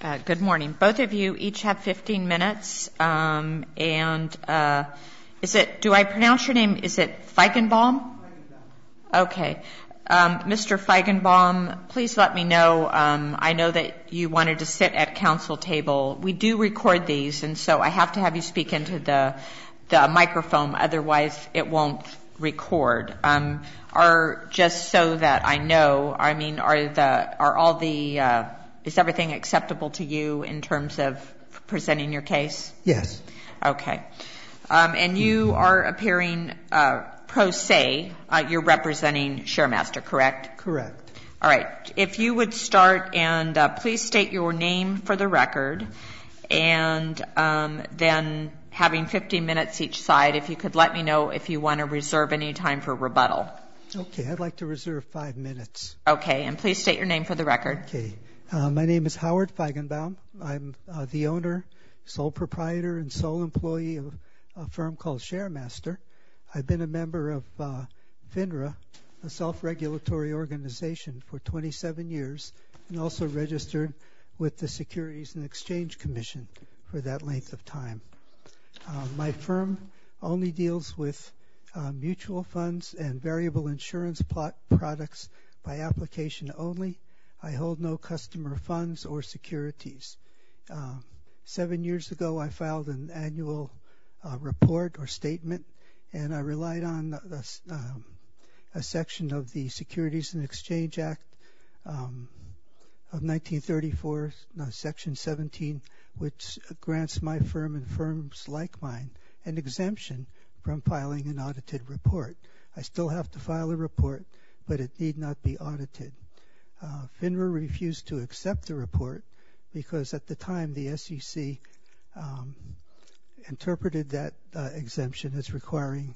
Good morning. Both of you each have 15 minutes. Do I pronounce your name, is it Feigenbaum? Okay. Mr. Feigenbaum, please let me know. I know that you wanted to sit at council table. We do record these, and so I have to have you speak into the microphone, otherwise it won't record. Just so that I know, is everything acceptable to you in terms of presenting your case? Yes. Okay. And you are appearing pro se. You're representing ShareMaster, correct? Correct. All right. If you would start and please state your name for the record, and then having 15 minutes each side, if you could let me know if you want to reserve any time for rebuttal. Okay. I'd like to reserve 5 minutes. Okay. And please state your name for the record. Okay. My name is Howard Feigenbaum. I'm the owner, sole proprietor, and sole employee of a firm called ShareMaster. I've been a member of FINRA, a self-regulatory organization, for 27 years, and also registered with the Securities and Exchange Commission for that length of time. My firm only deals with mutual funds and variable insurance products by application only. I hold no customer funds or securities. 7 years ago, I filed an annual report or statement, and I relied on a section of the Securities and Exchange Act of 1934, Section 17, which grants my firm and firms like mine an exemption from filing an audited report. I still have to file a report, but it need not be audited. FINRA refused to accept the report because at the time the SEC interpreted that exemption as requiring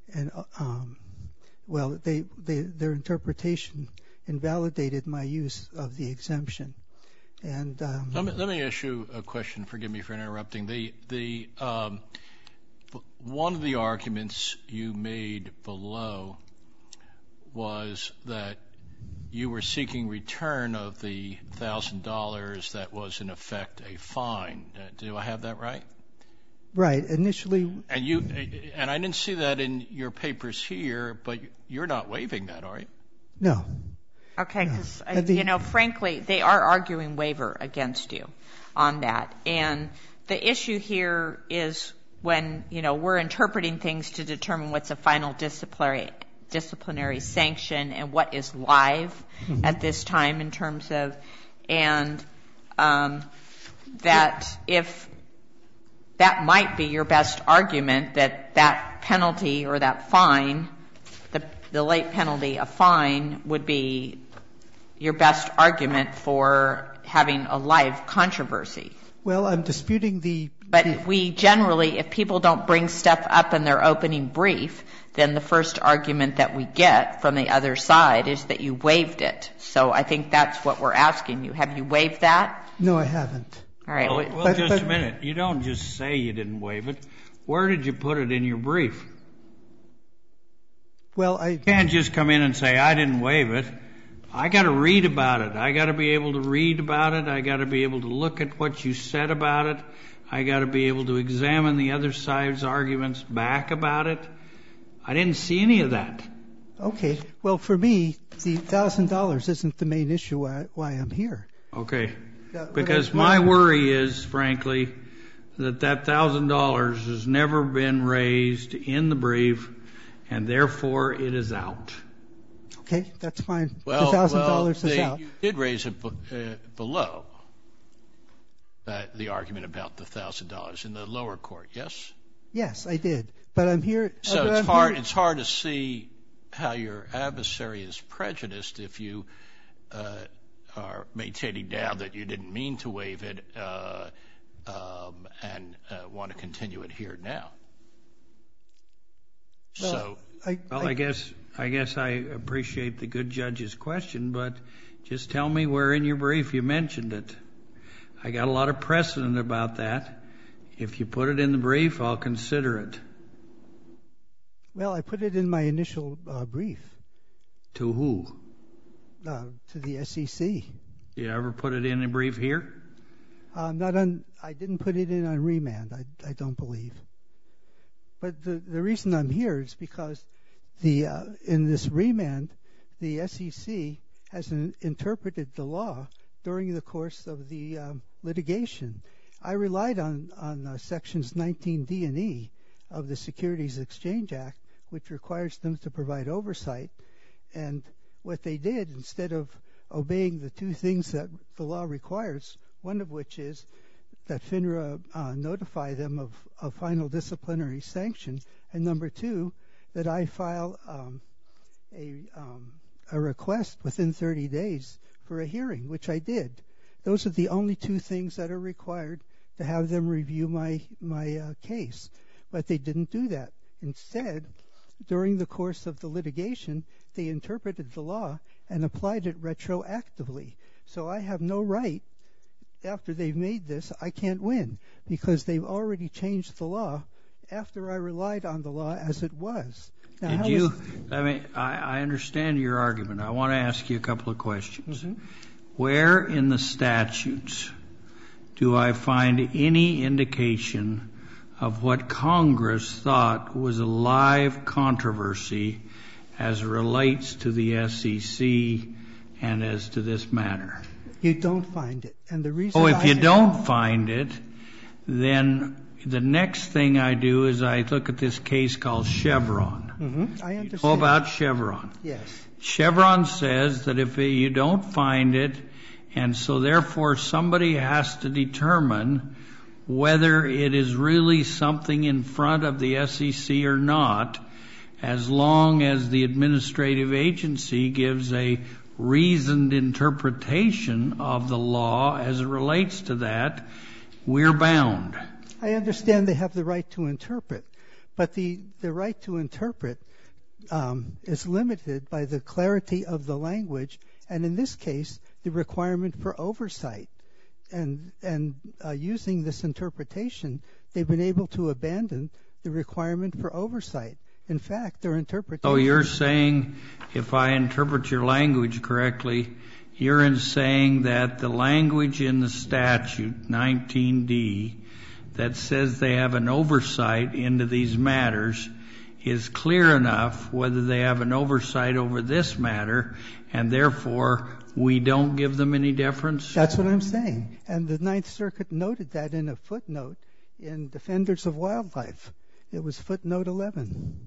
their interpretation invalidated my use of the exemption. And let me ask you a question. Forgive me for interrupting. The one of the arguments you made below was that you were seeking return of the $1,000 that was in effect a fine. Do I have that right? Right. Initially. And I didn't see that in your papers here, but you're not waiving that, are you? No. Okay, because, frankly, they are arguing waiver against you on that. And the issue here is when, we're interpreting things to determine what's a final disciplinary sanction and what is live at this time in terms of, and that if that might be your best argument, that penalty or that fine, the late penalty, a fine, would be your best argument for having a live controversy. Well, I'm disputing But we generally, if people don't bring stuff up in their opening brief, then the first argument that we get from the other side is that you waived it. So I think that's what we're asking you. Have you waived that? No, I haven't. All right. Well, just a minute. You don't just say you didn't waive it. Where did you put it in your brief? Well, You can't just come in and say, I didn't waive it. I got to read about it. I got to be able to read about it. I got to be able to look at what you said about it. I got to be able to examine the other side's arguments back about it. I didn't see any of that. Okay. Well, for me, the $1,000 isn't the main issue why I'm here. Okay. Because my worry is, frankly, that $1,000 has never been raised in the brief, and therefore it is out. Okay, that's fine. Well, the $1,000 is out. You did raise it below the argument about the $1,000 in the lower court, yes? Yes, I did. But I'm here. So it's hard to see how your adversary is prejudiced if you are maintaining now that you didn't mean to waive it and want to continue it here now. Well, I guess I appreciate the good judge's question, but just tell me where in your brief you mentioned it. I got a lot of precedent about that. If you put it in the brief, I'll consider it. Well, I put it in my initial brief. To who? To the SEC. You ever put it in a brief here? I didn't put it in on remand. I don't believe. But the reason I'm here is because in this remand, the SEC has interpreted the law during the course of the litigation. I relied on sections 19D and E of the Securities Exchange Act, which requires them to provide oversight. And what they did, instead of obeying the two things that the law requires, one of which is that FINRA notify them of a final disciplinary sanction, and number two, that I file a request within 30 days for a hearing, which I did. Those are the only two things that are required to have them review my case. But they didn't do that. Instead, during the course of the litigation, they interpreted the law and applied it retroactively. So I have no right, after they've made this, I can't win, because they've already changed the law after I relied on the law as it was. Now, I understand your argument. I want to ask you a couple of questions. Mm-hmm. Where in the statutes do I find any indication of what Congress thought was a live controversy as it relates to the SEC and as to this matter? You don't find it. And the reason if you don't find it, then the next thing I do is I look at this case called Chevron. Mm-hmm. I understand. You know about Chevron? Yes. Chevron says that if you don't find it, and so therefore somebody has to determine whether it is really something in front of the SEC or not, as long as the administrative agency gives a reasoned interpretation of the law as it relates to that, we're bound. I understand they have the right to interpret, but the right to interpret is limited by the clarity of the language, and in this case, the requirement for oversight. And using this interpretation, they've been able to abandon the requirement for oversight. In fact, their interpretation... So you're saying, if I interpret your language correctly, you're saying that the language in the statute, 19D, that says they have an oversight into these matters is clear enough whether they have an oversight over this matter, and therefore we don't give them any deference? That's what I'm saying. And the Ninth Circuit noted that in a footnote in Defenders of Wildlife. It was footnote 11.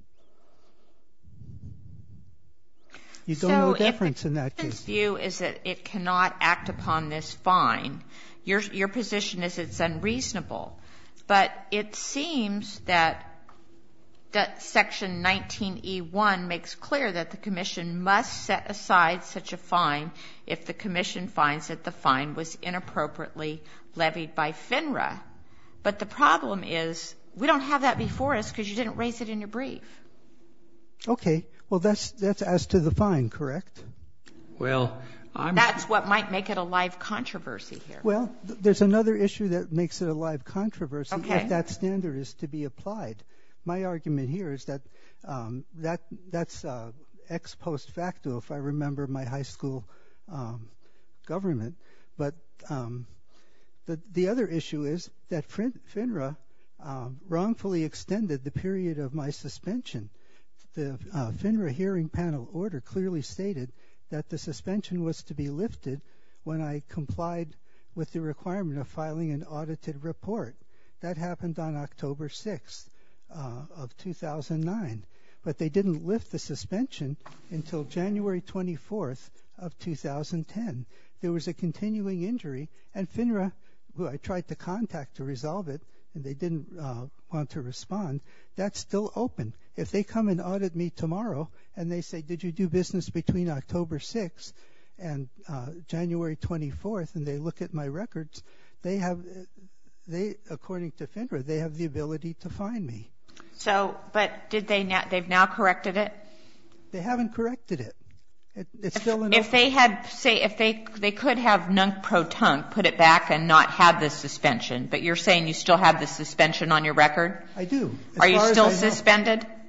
You don't know deference in that case. So if the view is that it cannot act upon this fine, your position is it's unreasonable. But it seems that Section 19E1 makes clear that the Commission must set aside such a fine if the Commission finds that the fine was inappropriately levied by FINRA. But the problem is we don't have that before us because you didn't raise it in your brief. Okay. Well, that's as to the fine, correct? Well, that's what might make it a live controversy here. Well, there's another issue that makes it a live controversy if that standard is to be applied. My argument here is that that's ex post facto, if I remember my high school government. But the other issue is that FINRA wrongfully extended the period of my suspension. The FINRA hearing panel order clearly stated that the suspension was to be lifted when I complied with the requirement of filing an audited report. That happened on October 6th of 2009. But they didn't lift the suspension until January 24th of 2010. There was a continuing injury, and FINRA, who I tried to contact to resolve it, and they didn't want to respond, that's still open. If they come and audit me tomorrow and they say, did you do business between October 6th and January 24th, and they look at my records, they, according to FINRA, they have the ability to fine me. So, but they've now corrected it? They haven't corrected it. It's still an if they had, say, if they could have nunc-pro-tunc, put it back and not have the suspension, but you're saying you still have the suspension on your record? I do. Are you still suspended?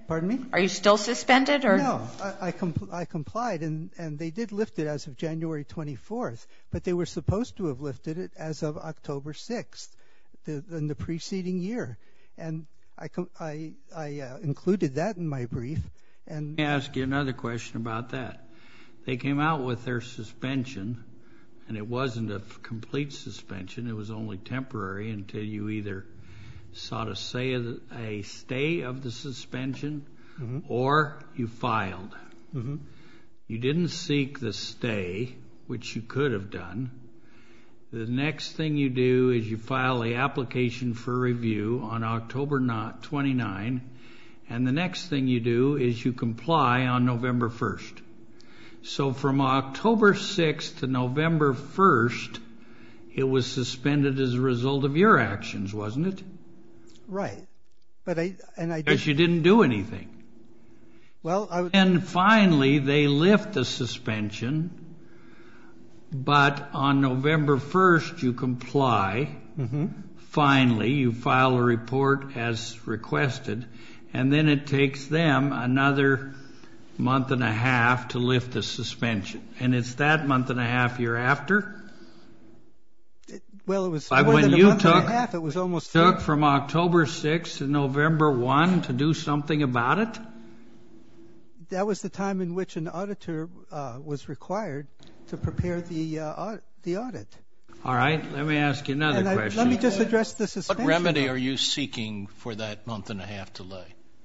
Pardon me? Are you still suspended or? No, I complied, and they did lift it as of January 24th, but they were supposed to have lifted it as of October 6th, in the preceding year. And I included that in my brief. And Let me ask you another question about that. They came out with their suspension, and it wasn't a complete suspension. It was only temporary until you either sought a stay of the suspension or you filed. You didn't seek the stay, which you could have done. The next thing you do is you file the application for review on October 29, and the next thing you do is you comply on November 1st. So from October 6th to November 1st, it was suspended as a result of your actions, wasn't it? Right. But I Because you didn't do anything. Well, And finally, they lift the suspension, but on November 1st, you comply. Finally, you file a report as requested, and then it takes them another month and a half to lift the suspension. And it's that month and a half you're after? Well, it was Like more when than a you month and a half. It was almost took from October 6th to November 1 to do something about it? That was the time in which an auditor was required to prepare the audit. All right, let me ask you another question. Let me just address the suspension. What remedy are you seeking for that month and a half delay?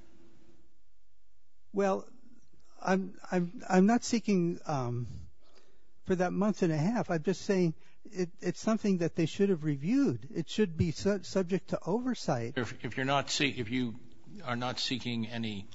Well, I'm not seeking for that month and a half. I'm just saying it's something that they should have reviewed. It should be subject to oversight. If you are not seeking any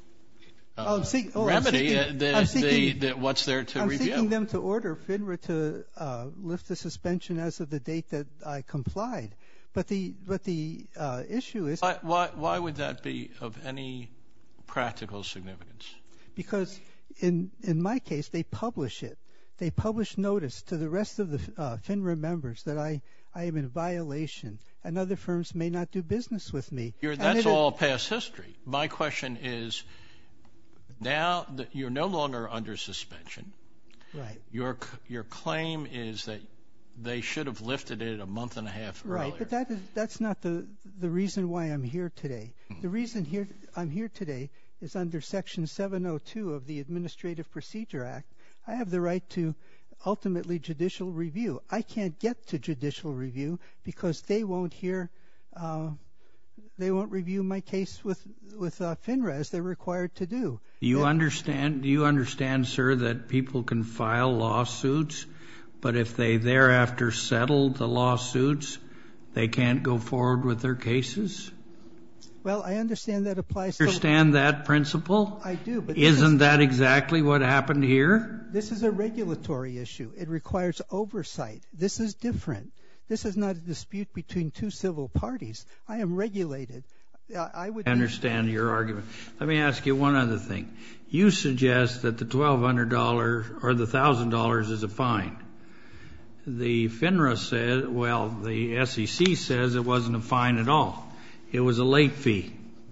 remedy, what's there to review? I'm seeking them to order FINRA to lift the suspension as of the date that I complied. But the issue is why would that be of any practical significance? Because in my case, they publish it. They publish notice to the rest of the FINRA members that I am in violation, and other firms may not do business with me. That's all past history. My question is, now that you're no longer under suspension, right? Your claim is that they should have lifted it a month and a half earlier. Right, but that's not the reason why I'm here today. The reason I'm here today is under Section 702 of the Administrative Procedure Act. I have the right to ultimately judicial review. I can't get to judicial review because they won't review my case with FINRA as they're required to do. Do you understand, sir, that people can file lawsuits, but if they thereafter settle the lawsuits, they can't go forward with their cases? Well, I understand that applies to... Understand that principle? I do, but... Isn't that exactly what happened here? This is a regulatory issue. It requires oversight. This is different. This is not a dispute between two civil parties. I am regulated. I understand your argument. Let me ask you one other thing. You suggest that the $1,200 or the $1,000 is a fine. The FINRA said, well, the SEC says it wasn't a fine at all. It was a late fee.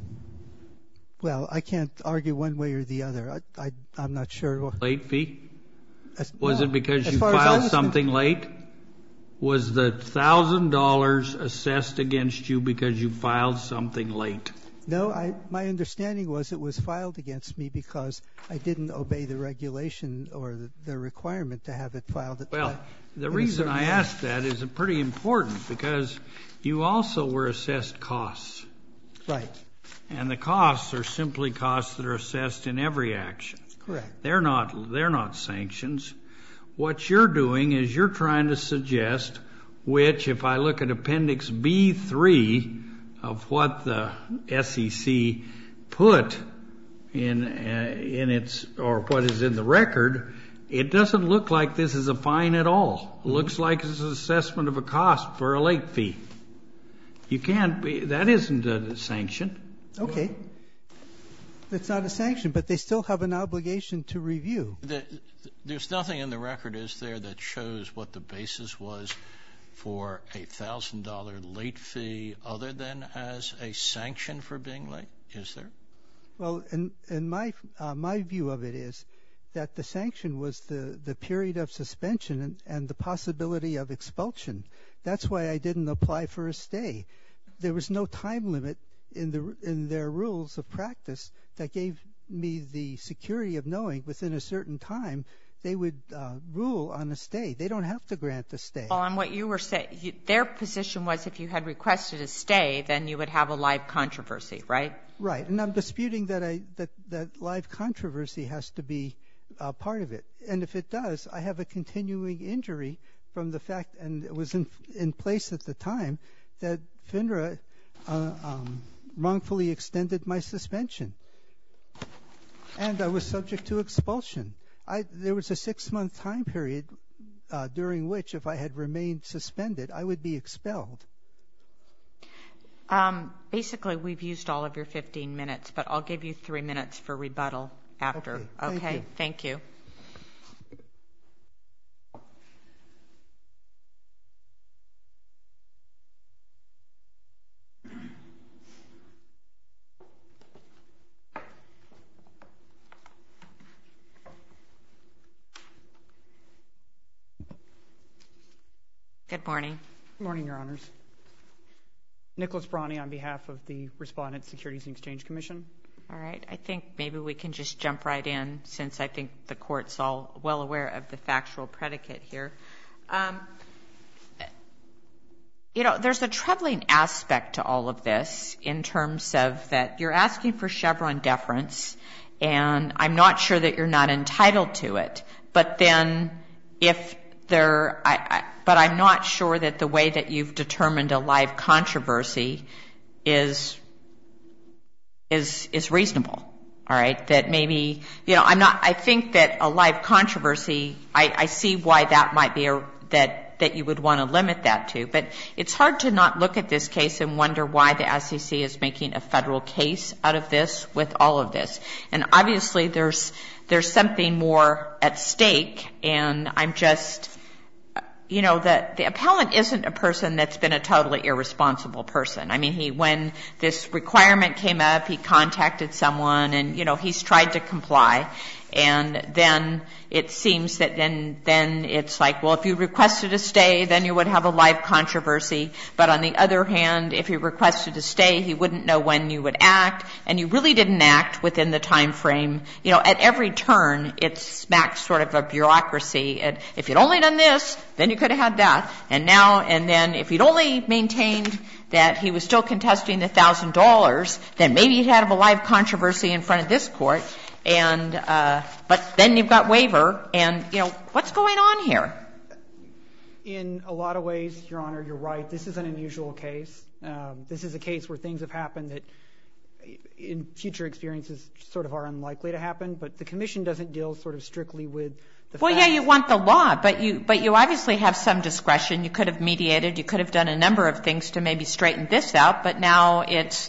Well, I can't argue one way or the other. I'm not sure. Late fee? Was it because you filed something late? Was the $1,000 assessed against you because you filed something late? No, my understanding was it was filed against me because I didn't obey the regulation or the requirement to have it filed. Well, the reason I ask that is pretty important because you also were assessed costs. Right. And the costs are simply costs that are assessed in every action. Correct. They're not sanctions. What you're doing is you're trying to suggest, which if I look at Appendix B3 of what the SEC put in its, or what is in the record, it doesn't look like this is a fine at all. It looks like it's an assessment of a cost for a late fee. You can't be, that isn't a sanction. Okay. It's not a sanction, but they still have an obligation to review. There's nothing in the record, is there, that shows what the basis was for a $1,000 late fee other than as a sanction for being late? Is there? Well, in my view of it is that the sanction was the period of suspension and the possibility of expulsion. That's why I didn't apply for a stay. There was no time limit in their rules of practice that gave me the security of knowing within a certain time they would rule on a stay. They don't have to grant the stay. Well, on what you were saying, their position was if you had requested a stay, then you would have a live controversy, right? Right, and I'm disputing that that live controversy has to be part of it. And if it does, I have a continuing injury from the fact, and it was in place at the time, that FINRA wrongfully extended my suspension. And I was subject to expulsion. There was a 6-month time period during which, if I had remained suspended, I would be expelled. Basically, we've used all of your 15 minutes, but I'll give you 3 minutes for rebuttal after. Okay? Thank you. Good morning. Good morning, Your Honors. Nicholas Brawny on behalf of the Respondent Securities and Exchange Commission. All right. I think maybe we can just jump right in, since I think the Court's all well aware of the factual predicate here. There's a troubling aspect to all of this in terms of that you're asking for Chevron deference, and I'm not sure that you're not entitled to it. But then but I'm not sure that the way that you've determined a live controversy is reasonable. All right, that maybe, I think that a live controversy, I see why that might be that you would want to limit that to. But it's hard to not look at this case and wonder why the SEC is making a federal case out of this with all of this. And obviously there's something more at stake, and I'm just, the appellant isn't a person that's been a totally irresponsible person. I mean, when this requirement came up, he contacted someone and, he's tried to comply. And then it seems that then it's like, well, if you requested a stay, then you would have a live controversy. But on the other hand, if he requested a stay, he wouldn't know when you would act, and you really didn't act within the time frame. At every turn, it smacks sort of a bureaucracy. And if you'd only done this, then you could have had that. And then if you'd only maintained that he was still contesting the $1,000, then maybe you'd have a live controversy in front of this court. And but then you've got waiver, and what's going on here? In a lot of ways, Your Honor, you're right. This is an unusual case. This is a case where things have happened that in future experiences sort of are unlikely to happen, but the commission doesn't deal sort of strictly with the facts. Well, yeah, you want the law, but you obviously have some discretion. You could have mediated. You could have done a number of things to maybe straighten this out, but now it's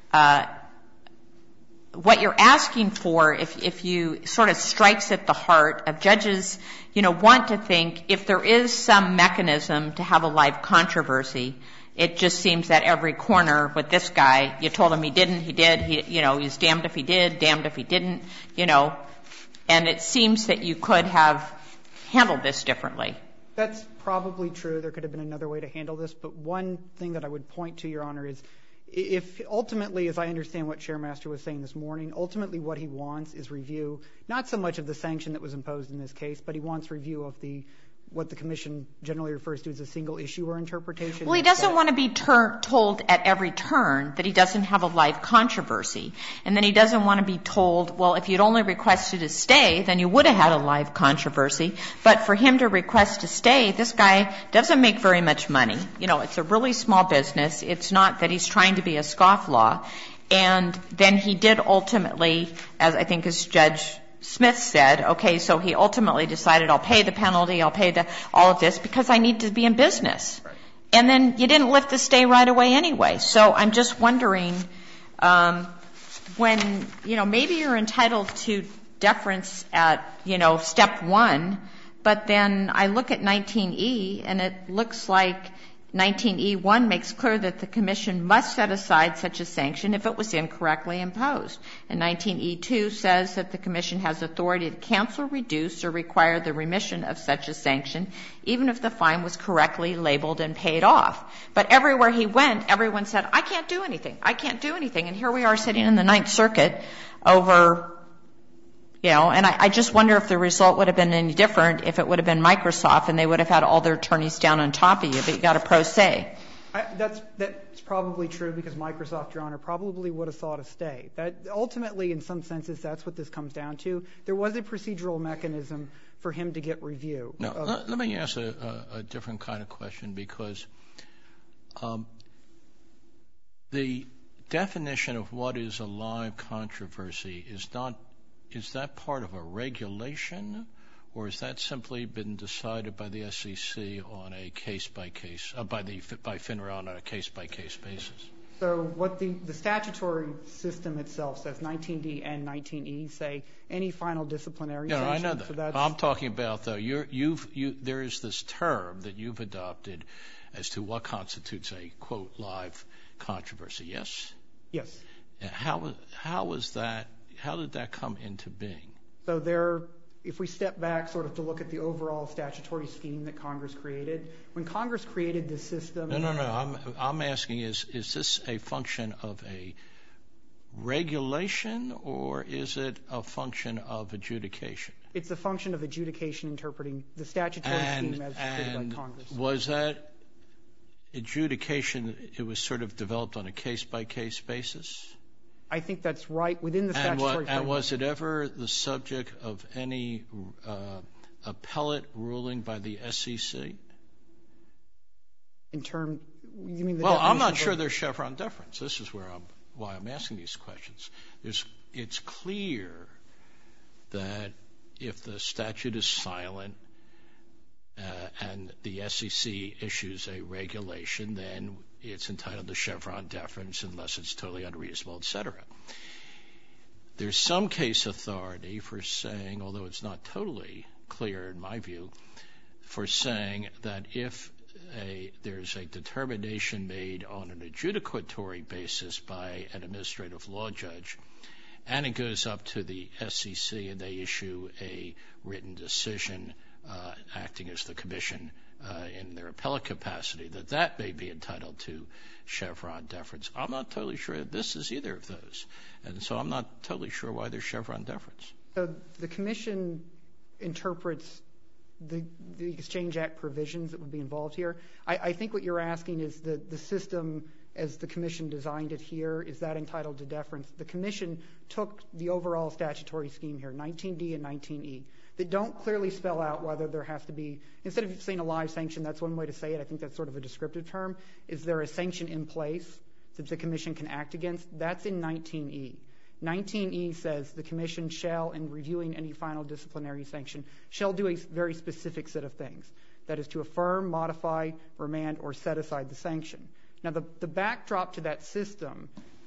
what you're asking for, if you sort of strikes at the heart of judges, want to think if there is some mechanism to have a live controversy. It just seems that every corner with this guy, you told him he didn't, he did, he's damned if he did, damned if he didn't, and it seems that you could have handled this differently. That's probably true. There could have been another way to handle this, but one thing that I would point to, Your Honor, is if ultimately, as I understand what Chairmaster was saying this morning, ultimately what he wants is review, not so much of the sanction that was imposed in this case, but he wants review of what the commission generally refers to as a single issue or interpretation. Well, he doesn't want to be told at every turn that he doesn't have a live controversy. And then he doesn't want to be told, well, if you'd only requested a stay, then you would have had a live controversy. But for him to request a stay, this guy doesn't make very much money. It's a really small business. It's not that he's trying to be a scofflaw. And then he did ultimately, as Judge Smith said, okay, so he ultimately decided, I'll pay the penalty, I'll pay all of this because I need to be in business. Right. And then you didn't lift the stay right away anyway. So I'm just wondering when, maybe you're entitled to deference at, step one, but then I look at 19E and it looks like 19E1 makes clear that the Commission must set aside such a sanction if it was incorrectly imposed. And 19E2 says that the Commission has authority to cancel, reduce, or require the remission of such a sanction, even if the fine was correctly labeled and paid off. But everywhere he went, everyone said, I can't do anything. I can't do anything. And here we are sitting in the Ninth Circuit over, you know, and I just wonder if the result would have been any different if it would have been Microsoft and they would have had all their attorneys down on top of you, but you got a pro se. That's probably true because Microsoft, Your Honor, probably would have sought a stay. That ultimately, in some senses, that's what this comes down to. There was a procedural mechanism for him to get review. Now, let me ask a different kind of question because the definition of what is a live controversy is that part of a regulation, or has that simply been decided by the SEC on a case-by-case, by FINRA on a case-by-case basis? So what the statutory system itself says, 19D and 19E, say any final disciplinary sanction. I know that. So I'm talking about, though, there is this term that you've adopted as to what constitutes a, quote, live controversy, yes? Yes. How was that? How did that come into being? So if we step back sort of to look at the overall statutory scheme that Congress created, when Congress created this system... No. I'm asking is this a function of a regulation or is it a function of adjudication? It's a function of adjudication interpreting the statutory scheme as created by Congress. Was that adjudication, it was sort of developed on a case-by-case basis? I think that's right within the statutory framework. And was it ever the subject of any appellate ruling by the SEC? You mean the Well, I'm not sure there's Chevron deference. This is why I'm asking these questions. It's clear that if the statute is silent and the SEC issues a regulation, then it's entitled to Chevron deference unless it's totally unreasonable, et cetera. There's some case authority for saying, although it's not totally clear in my view, for saying that if there's a determination made on an adjudicatory basis by an administrative law judge and it goes up to the SEC and they issue a written decision acting as the commission in their appellate capacity, that may be entitled to Chevron deference. I'm not totally sure that this is either of those, and so I'm not totally sure why there's Chevron deference. So the commission interprets the Exchange Act provisions that would be involved here. I think what you're asking is the system as the commission designed it here, is that entitled to deference? The commission took the overall statutory scheme here, 19D and 19E, that don't clearly spell out whether there has to be, instead of saying a live sanction, that's one way to say it, I think that's sort of a descriptive term, is there a sanction in place that the commission can act against? That's in 19E. 19E says the commission shall, in reviewing any final disciplinary sanction, shall do a very specific set of things. That is to affirm, modify, remand, or set aside the sanction. Now, the backdrop to that system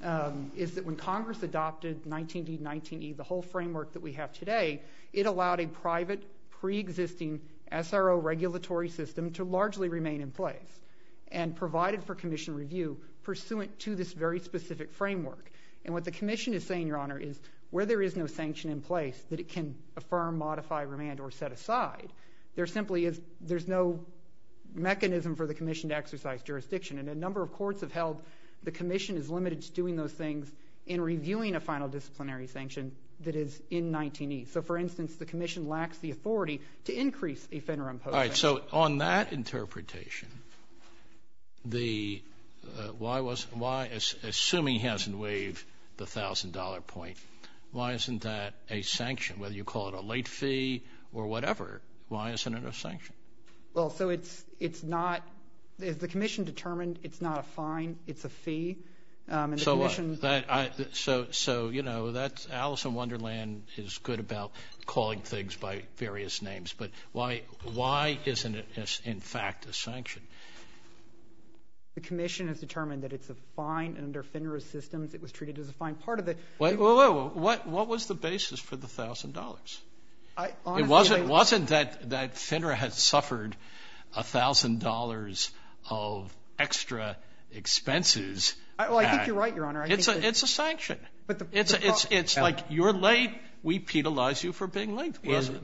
is that when Congress adopted 19D, 19E, the whole framework that we have today, it allowed a private, pre-existing SRO regulatory system to largely remain in place and provided for commission review pursuant to this very specific framework. And what the commission is saying, Your Honor, is where there is no sanction in place that it can affirm, modify, remand, or set aside, there simply is, there's no mechanism for the commission to exercise jurisdiction. And a number of courts have held the commission is limited to doing those things in reviewing a final disciplinary sanction that is in 19E. So, for instance, the commission lacks the authority to increase a FINRA imposed sanction. All right, so on that interpretation, assuming he hasn't waived the $1,000 point, why isn't that a sanction, whether you call it a late fee or whatever? Why isn't it a sanction? Well, so it's not, as the commission determined, it's not a fine, it's a fee. And the so commission, so you know, that's Alice in Wonderland is good about calling things by various names, but why isn't it in fact a sanction? The commission has determined that it's a fine, and under FINRA systems, it was treated as a fine. Part of the wait, what was the basis for the $1,000? It wasn't that FINRA had suffered $1,000 of extra expenses. Well, I think you're right, Your Honor. It's a sanction. But it's like you're late. We penalize you for being late.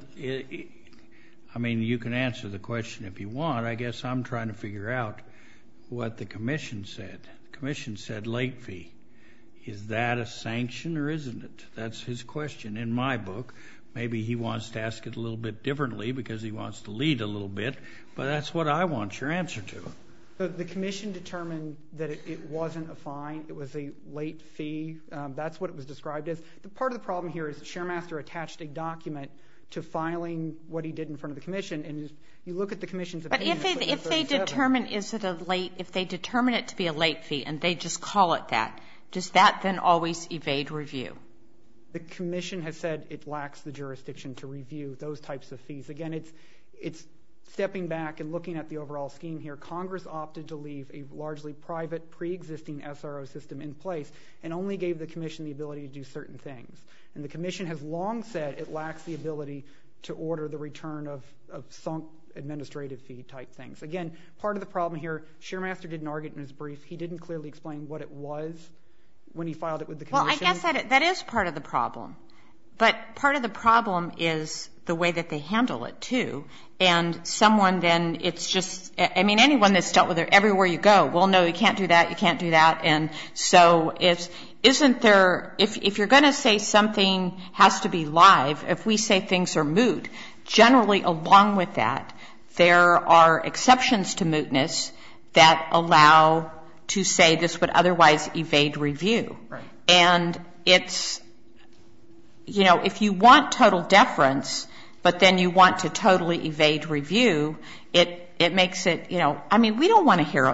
I mean, you can answer the question if you want. I guess I'm trying to figure out what the commission said. The commission said late fee. Is that a sanction or isn't it? That's his question in my book. Maybe he wants to ask it a little bit differently because he wants to lead a little bit, but that's what I want your answer to. So the commission determined that it wasn't a fine. It was a late fee. That's what it was described as. The part of the problem here is Sharemaster attached a document to filing what he did in front of the commission, and if you look at the commission's opinion. But if they determine if they determine it to be a late fee and they just call it that, does that then always evade review? The commission has said it lacks the jurisdiction to review those types of fees. Again, it's stepping back and looking at the overall scheme here. Congress opted to leave a largely private, pre-existing SRO system in place and only gave the commission the ability to do certain things. And the commission has long said it lacks the ability to order the return of sunk administrative fee type things. Again, part of the problem here, Sharemaster didn't argue it in his brief. He didn't clearly explain what it was when he filed it with the commission. Well, I guess that is part of the problem. But part of the problem is the way that they handle it, too. And someone then, it's just, I mean, anyone that's dealt with it, everywhere you go, well, no, you can't do that, you can't do that. And so isn't there, if you're going to say something has to be live, if we say things are moot, generally along with that, there are exceptions to mootness that allow to say this would otherwise evade review. Right. And it's, you know, if you want total deference, but then you want to totally evade review, it makes it, you know, I mean, we don't want to hear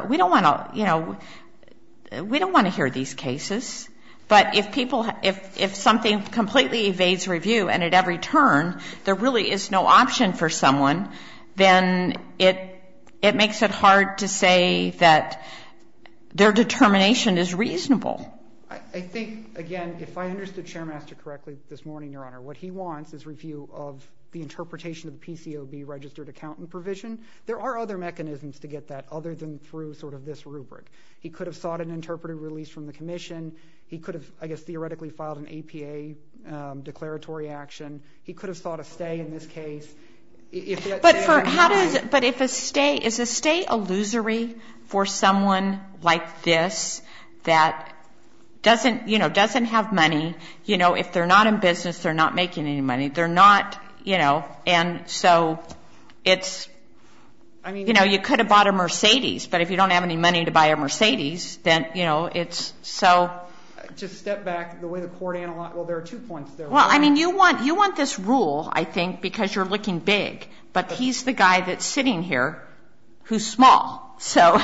these cases. But if something completely evades review and at every turn there really is no option for someone, then it makes it hard to say that their determination is reasonable. I think, again, if I understood Sharemaster correctly this morning, Your Honor, what he wants is review of the interpretation of the PCOB registered accountant provision. There are other mechanisms to get that other than through sort of this rubric. He could have sought an interpretive release from the commission. He could have, I guess, theoretically filed an APA declaratory action. He could have sought a stay in this case. Is a stay illusory for someone like this that doesn't have money? You know, if they're not in business, they're not making any money. They're not, you know, and so it's, I mean, you know, you could have bought a Mercedes, but if you don't have any money to buy a Mercedes, then, you know, it's so. Just step back, the way the court analyzed, well, there are 2 points there. Well, I mean, you want this rule, I think, because you're looking big, but he's the guy that's sitting here who's small. So,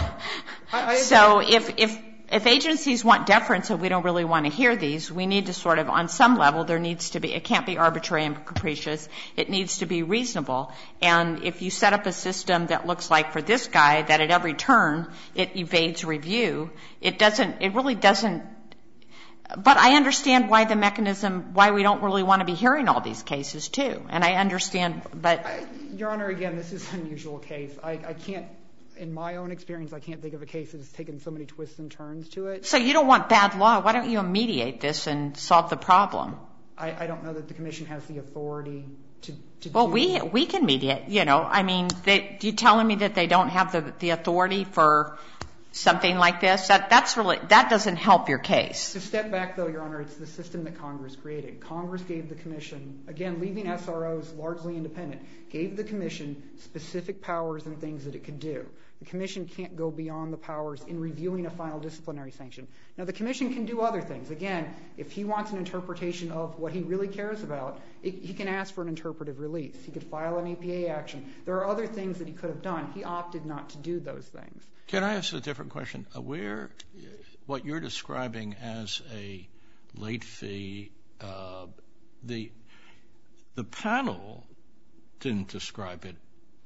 if agencies want deference and we don't really want to hear these, we need to sort of, on some level, there needs to be, it can't be arbitrary and capricious. It needs to be reasonable. And if you set up a system that looks like for this guy, that at every turn it evades review, it really doesn't. But I understand why the mechanism, why we don't really want to be hearing all these cases, too. And I understand, but. Your Honor, again, this is an unusual case. I can't, in my own experience, I can't think of a case that has taken so many twists and turns to it. So you don't want bad law. Why don't you mediate this and solve the problem? I don't know that the commission has the authority to well, we can mediate, you know. I mean, you telling me that they don't have the authority for something like this? That doesn't help your case. To step back, though, Your Honor, it's the system that Congress created. Congress gave the commission, again, leaving SROs largely independent, gave the commission specific powers and things that it could do. The commission can't go beyond the powers in reviewing a final disciplinary sanction. Now, the commission can do other things. Again, if he wants an interpretation of what he really cares about, he can ask for an interpretive release. He could file an APA action. There are other things that he could have done. He opted not to do those things. Can I ask a different question? What you're describing as a late fee, the panel didn't describe it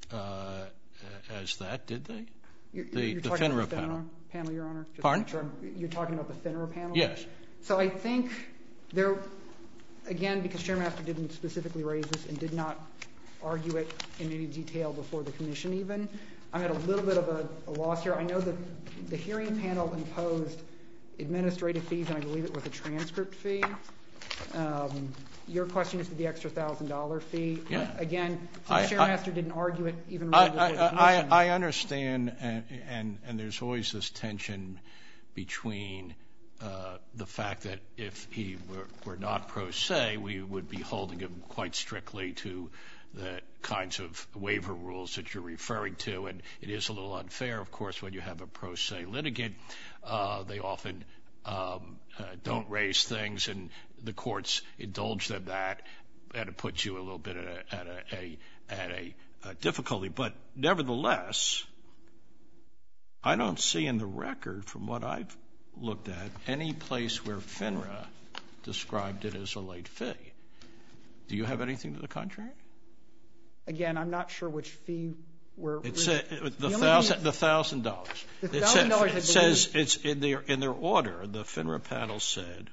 as that, did they? The FINRA panel. Your Honor? Pardon? Sure, you're talking about the FINRA panel? Yes. So I think there, again, because Sharemaster didn't specifically raise this and did not argue it in any detail before the commission even, I'm at a little bit of a loss here. I know that the hearing panel imposed administrative fees, and I believe it was a transcript fee. Your question is to the extra $1,000 fee. Yeah. Again, the Chairmaster didn't argue it even really before the commission. I understand, and there's always this tension between the fact that if he were not pro se, we would be holding him quite strictly to the kinds of waiver rules that you're referring to, and it is a little unfair, of course, when you have a pro se litigant. They often don't raise things, and the courts indulge them that, and it puts you a little bit at a difficulty. But nevertheless, I don't see in the record, from what I've looked at, any place where FINRA described it as a late fee. Do you have anything to the contrary? Again, I'm not sure which fee we're... It's the $1,000. The $1,000, it says it's in their order. The FINRA panel said,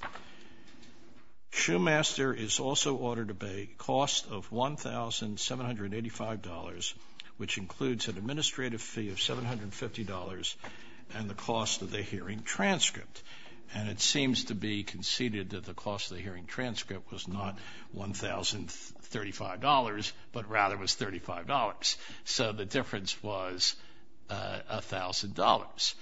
Shoemaster is also ordered to pay cost of $1,785, which includes an administrative fee of $750 and the cost of the hearing transcript. And it seems to be conceded that the cost of the hearing transcript was not $1,035, but rather was $35. So the difference was $1,000.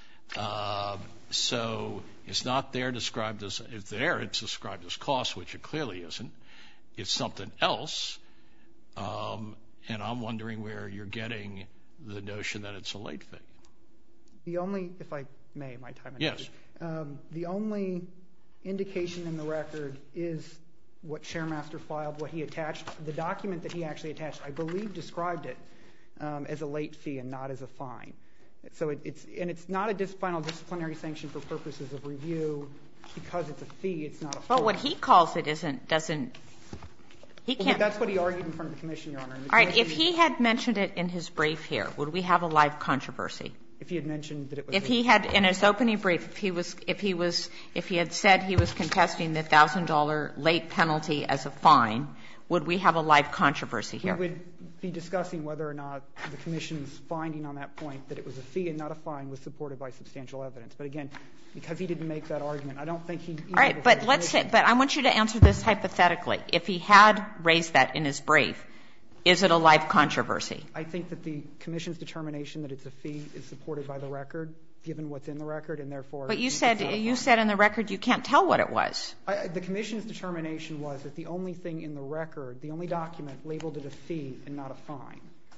So it's not there described as, if there it's described as cost, which it clearly isn't. It's something else. And I'm wondering where you're getting the notion that it's a late fee. The only, if I may, my time. Yes. The only indication in the record is what Chairmaster filed, what he attached. The document that he actually attached, I believe, described it as a late fee and not as a fine. So it's not a final disciplinary sanction for purposes of review because it's a fee. It's not a fine. But what he calls it doesn't. He can't. That's what he argued in front of the commission, Your Honor. All right. If he had mentioned it in his brief here, would we have a live controversy? If he had mentioned that it was. If he had, in his opening brief, if he had said he was contesting the $1,000 late penalty as a fine, would we have a live controversy here? We would be discussing whether or not the commission's finding on that point that it was a fee and not a fine was supported by substantial evidence. But again, because he didn't make that argument, I don't think he. All right, but let's say, but I want you to answer this hypothetically. If he had raised that in his brief, is it a live controversy? I think that the commission's determination that it's a fee is supported by the record, given what's in the record, and therefore. But you said in the record you can't tell what it was. The commission's determination was that the only thing in the record, the only document, labeled it a fee and not a fine.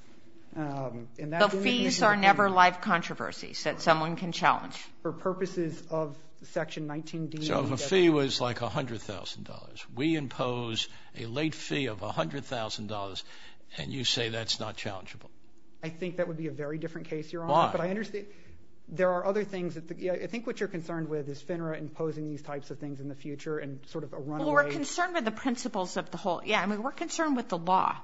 The fees are never live controversies that someone can challenge. For purposes of Section 19D. So if a fee was like $100,000, we impose a late fee of $100,000, and you say that's not challengeable. I think that would be a very different case, Your Honor. Why? But I understand there are other things that I think what you're concerned with is FINRA imposing these types of things in the future and sort of a runaway. Well, we're concerned with the principles of the whole. Yeah, I mean, we're concerned with the law,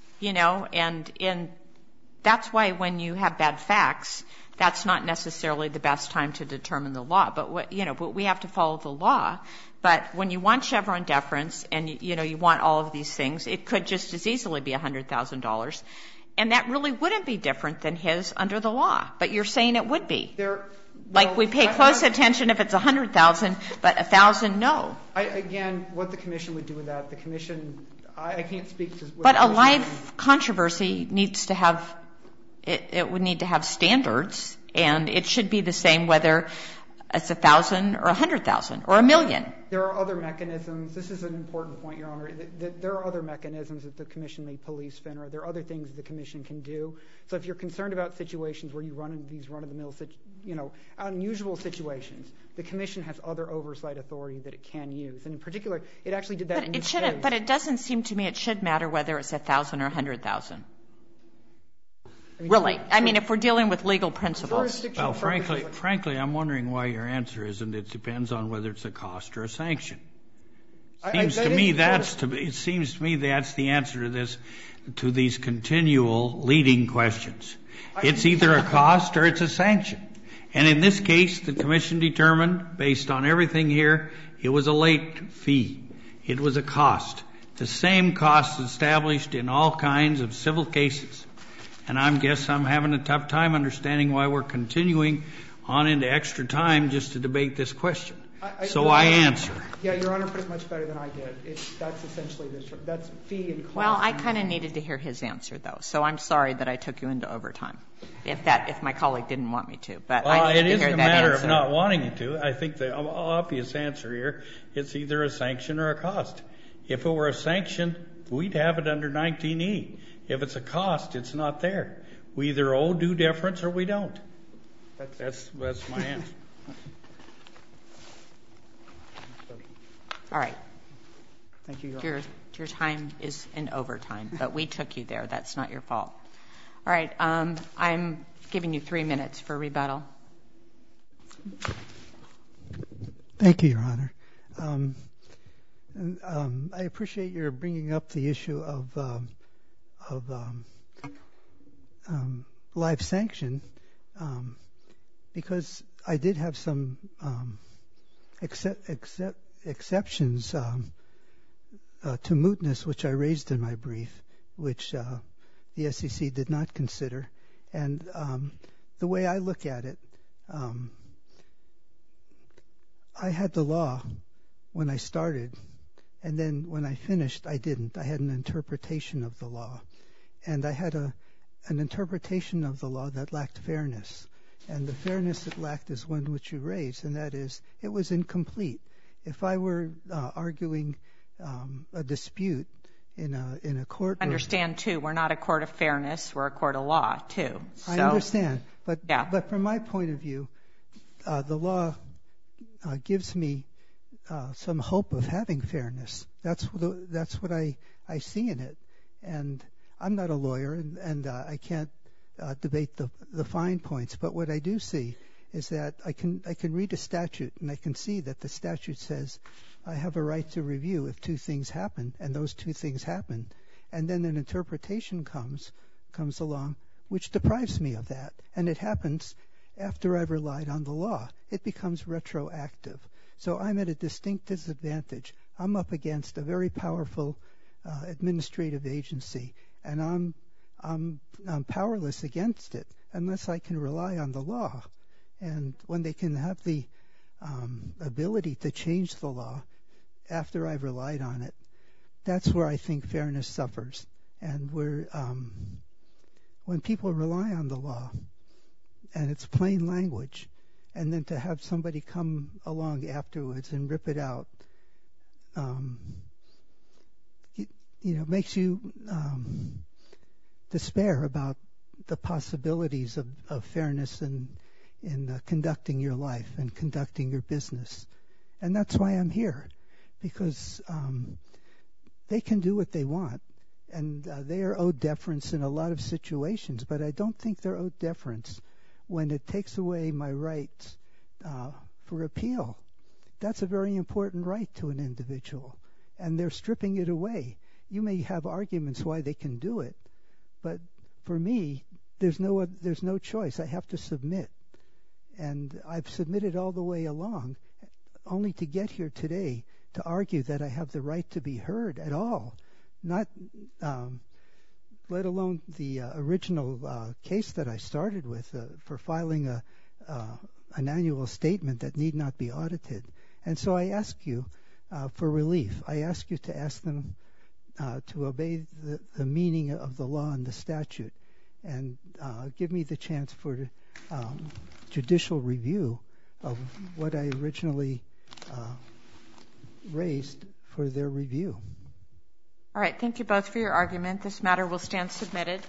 and that's why when you have bad facts, that's not necessarily the best time to determine the law. But but we have to follow the law. But when you want Chevron deference and you want all of these things, it could just as easily be $100,000, and that really wouldn't be different than his under the law. But you're saying it would be. Like we pay close attention if it's $100,000, but $1,000, no. Again, what the commission would do with that, the commission, I can't speak to. But a live controversy needs to have. It would need to have standards, and it should be the same whether it's $1,000 or $100,000 or $1 million. There are other mechanisms. This is an important point, Your Honor. There are other mechanisms that the commission may police FINRA. There are other things the commission can do. So if you're concerned about situations where you run into these run-of-the-mill, unusual situations, the commission has other oversight authority that it can use. And in particular, it actually did that in this case. But it doesn't seem to me it should matter whether it's $1,000 or $100,000. Really? I mean, if we're dealing with legal principles. Well, frankly, I'm wondering why your answer isn't it depends on whether it's a cost or a sanction. It seems to me that's the answer to these continual leading questions. It's either a cost or it's a sanction. And in this case, the commission determined, based on everything here, it was a late fee. It was a cost. The same cost established in all kinds of civil cases. And I guess I'm having a tough time understanding why we're continuing on into extra time just to debate this question. So I answer. Yeah, Your Honor put it much better than I did. That's essentially that's fee and cost. Well, I kind of needed to hear his answer, though, so I'm sorry that I took you into overtime, if my colleague didn't want me to. But I needed to hear that answer. It isn't a matter of not wanting you to. I think the obvious answer here is either a sanction or a cost. If it were a sanction, we'd have it under 19E. If it's a cost, it's not there. We either owe due deference or we don't. That's my answer. All right. Thank you, Your Honor. Your time is in overtime, but we took you there. That's not your fault. All right. I'm giving you 3 minutes for rebuttal. Thank you, Your Honor. I appreciate your bringing up the issue of live sanction because I did have some exceptions to mootness, which I raised in my brief, which the SEC did not consider. And the way I look at it, I had the law when I started, and then when I finished, I didn't. I had an interpretation of the law. And I had an interpretation of the law that lacked fairness. And the fairness it lacked is one which you raised, and that is it was incomplete. If I were arguing a dispute in a court, understand too, we're not a court of fairness; we're a court of law too. So, I understand, but from my point of view, the law gives me some hope of having fairness. That's what I see in it, and I'm not a lawyer, and I can't debate the fine points. But what I do see is that I can read a statute, and I can see that the statute says I have a right to review if two things happen, and those two things happen. And then an interpretation comes along which deprives me of that. And it happens after I've relied on the law. It becomes retroactive. So I'm at a distinct disadvantage. I'm up against a very powerful administrative agency, and I'm powerless against it unless I can rely on the law. And when they can have the ability to change the law after I've relied on it, that's where I think fairness suffers. And when people rely on the law, and it's plain language, and then to have somebody come along afterwards and rip it out, makes you despair about the possibilities of fairness in conducting your life and conducting your business. And that's why I'm here, because they can do what they want, and they are owed deference in a lot of situations, but I don't think they're owed deference when it takes away my rights for appeal. That's a very important right to an individual, and they're stripping it away. You may have arguments why they can do it, but for me, there's no choice. I have to submit. And I've submitted all the way along, only to get here today to argue that I have the right to be heard at all, not let alone the original case that I started with for filing an annual statement that need not be audited. And so I ask you for relief. I ask you to ask them to obey the meaning of the law and the statute, and give me the chance for judicial review of what I originally raised for their review. All right. Thank you both for your argument. This matter will stand submitted.